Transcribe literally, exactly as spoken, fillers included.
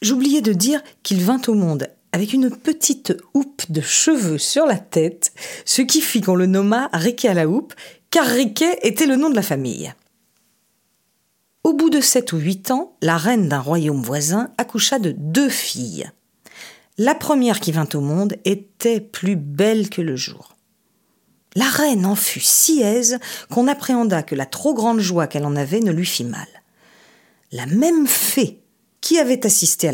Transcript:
J'oubliais de dire qu'il vint au monde avec une petite houppe de cheveux sur la tête, ce qui fit qu'on le nomma Riquet à la houppe, car Riquet était le nom de la famille. Au bout de sept ou huit ans, la reine d'un royaume voisin accoucha de deux filles. La première qui vint au monde était plus belle que le jour. La reine en fut si aise qu'on appréhenda que la trop grande joie qu'elle en avait ne lui fit mal. La même fée qui avait assisté à